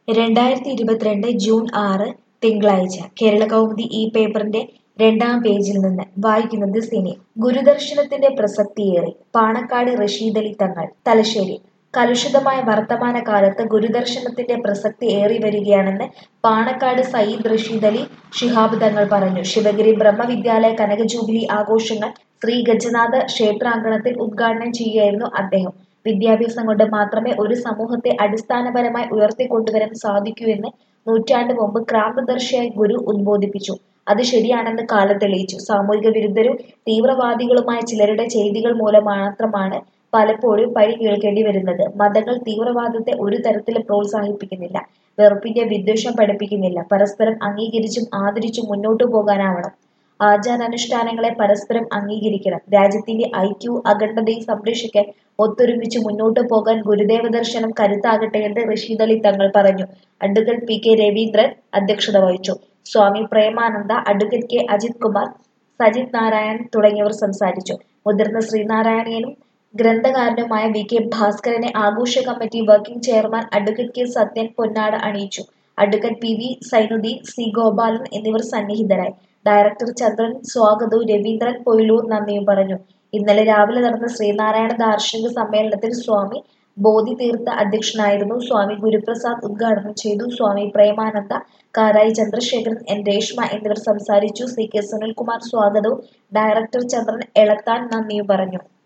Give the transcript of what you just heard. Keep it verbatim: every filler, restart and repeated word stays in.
രണ്ടായിരത്തി ഇരുപത്തിരണ്ട് ജൂൺ ആറ് തിങ്കളാഴ്ച കേരളകൗമുദി ഈ പേപ്പറിന്റെ രണ്ടാം പേജിൽ നിന്ന് വായിക്കുന്നത് സിനി. ഗുരുദർശനത്തിന്റെ പ്രസക്തിയേറി പാണക്കാട് റഷീദലി തങ്ങൾ. തലശ്ശേരി. കലുഷിതമായ വർത്തമാനകാലത്ത് ഗുരുദർശനത്തിന്റെ പ്രസക്തി ഏറിവരികയാണെന്ന് പാണക്കാട് സയ്യിദ് റഷീദലി ശിഹാബ് തങ്ങൾ പറഞ്ഞു. ശിവഗിരി ബ്രഹ്മവിദ്യാലയ കനക ജൂബിലി ആഘോഷങ്ങൾ ശ്രീ ഗജനാഥ ക്ഷേത്രാങ്കണത്തിൽ ഉദ്ഘാടനം ചെയ്യുകയായിരുന്നു അദ്ദേഹം. വിദ്യാഭ്യാസം കൊണ്ട് മാത്രമേ ഒരു സമൂഹത്തെ അടിസ്ഥാനപരമായി ഉയർത്തിക്കൊണ്ടുവരാൻ സാധിക്കൂ എന്ന് നൂറ്റാണ്ട് മുമ്പ് ക്രാന്തദർശിയായ ഗുരു ഉദ്ബോധിപ്പിച്ചു. അത് ശരിയാണെന്ന് കാലം തെളിയിച്ചു. സാമൂഹിക വിരുദ്ധരും തീവ്രവാദികളുമായ ചിലരുടെ ചെയ്തികൾ മൂലം മാത്രമാണ് പലപ്പോഴും പഴി കേൾക്കേണ്ടി വരുന്നത്. മതങ്ങൾ തീവ്രവാദത്തെ ഒരു തരത്തിലും പ്രോത്സാഹിപ്പിക്കുന്നില്ല, വെറുപ്പിന്റെ വിദ്വേഷം പഠിപ്പിക്കുന്നില്ല. പരസ്പരം അംഗീകരിച്ചും ആദരിച്ചും മുന്നോട്ടു പോകാനാവണം. ആചാരാനുഷ്ഠാനങ്ങളെ പരസ്പരം അംഗീകരിക്കണം. രാജ്യത്തിന്റെ ഐക്യവും അഖണ്ഡതയും സംരക്ഷിക്കാൻ ഒത്തൊരുമിച്ച് മുന്നോട്ടു പോകാൻ ഗുരുദേവ ദർശനം കരുത്താകട്ടെ എന്ന് റഷീദലി തങ്ങൾ പറഞ്ഞു. അഡ്വക്കേറ്റ് പി കെ രവീന്ദ്രൻ അധ്യക്ഷത വഹിച്ചു. സ്വാമി പ്രേമാനന്ദ, അഡ്വക്കേറ്റ് കെ അജിത് കുമാർ, സജിത് നാരായണൻ തുടങ്ങിയവർ സംസാരിച്ചു. മുതിർന്ന ശ്രീനാരായണീയനും ഗ്രന്ഥകാരനുമായ വി കെ ഭാസ്കരനെ ആഘോഷ committee working chairman advocate K Sathyan പൊന്നാട അണിയിച്ചു. Advocate P V Sainuddin, C Gopalan എന്നിവർ സന്നിഹിതരായി. ഡയറക്ടർ ചന്ദ്രൻ സ്വാഗതവും രവീന്ദ്രൻ പൊയിലൂർ നന്ദിയും പറഞ്ഞു. ഇന്നലെ രാവിലെ നടന്ന ശ്രീനാരായണ ദാർശനിക സമ്മേളനത്തിൽ സ്വാമി ബോധിതീർത്ഥ അധ്യക്ഷനായിരുന്നു. സ്വാമി ഗുരുപ്രസാദ് ഉദ്ഘാടനം ചെയ്തു. സ്വാമി പ്രേമാനന്ദ, കാരായി ചന്ദ്രശേഖരൻ, എൻ രേഷ്മ എന്നിവർ സംസാരിച്ചു. സി കെ സുനിൽകുമാർ സ്വാഗതവും ഡയറക്ടർ ചന്ദ്രൻ എളത്താൻ നന്ദിയും പറഞ്ഞു.